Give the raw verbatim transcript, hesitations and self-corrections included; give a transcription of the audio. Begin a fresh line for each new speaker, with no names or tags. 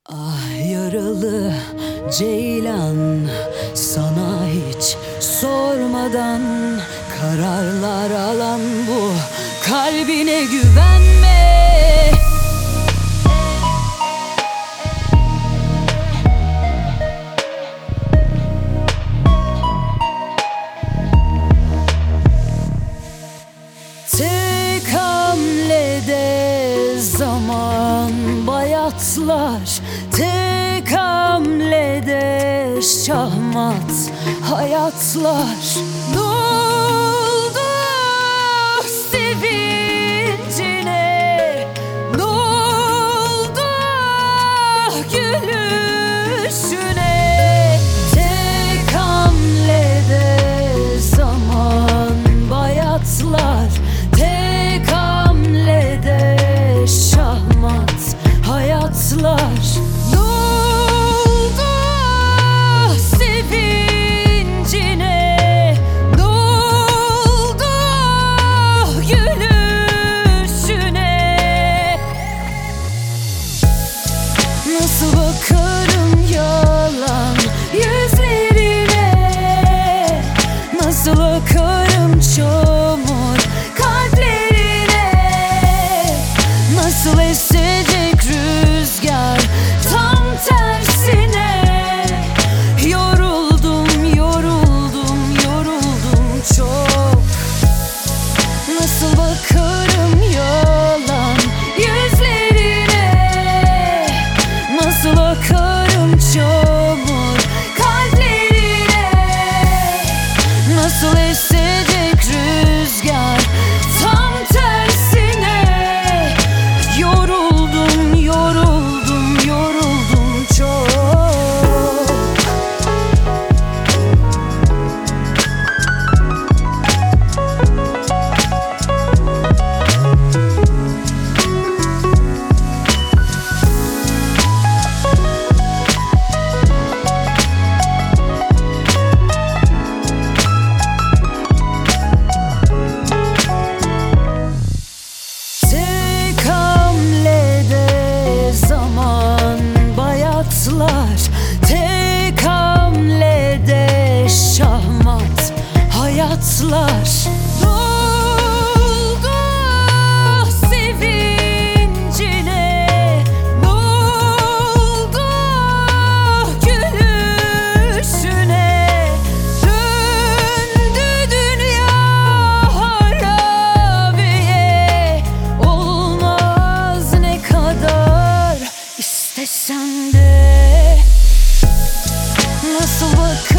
Ah yaralı ceylan, sana hiç sormadan kararlar alan bu kalbine güvenme. Tek hamlede zaman bayatlar, tek hamlede şahmat hayatlar. Ne oldu sevincine, ne oldu gülüşüne? Tek hamlede zaman bayatlar, tek hamlede şahmat hayatlar. Ne oldu sevincine, ne oldu gülüşüne? Nasıl bakarım yalan yüzlerine, nasıl akarım çamur kalplerine, nasıl esecek rüzgar tam tersine. Yoruldum, yoruldum, yoruldum çok. Nasıl bakarım yalan yüzlerine, nasıl akarım çamur kalplerine, nasıl esecek rüzgar tam tersine. Yoruldum, yoruldum, yoruldum çok. Tek hamlede zaman bayatlar, tek hamlede şahmat hayatlar. Ne oldu sevincine, ne oldu gülüşüne? Döndü dünya harabeye, olmaz ne kadar istesen de. Nasıl bakar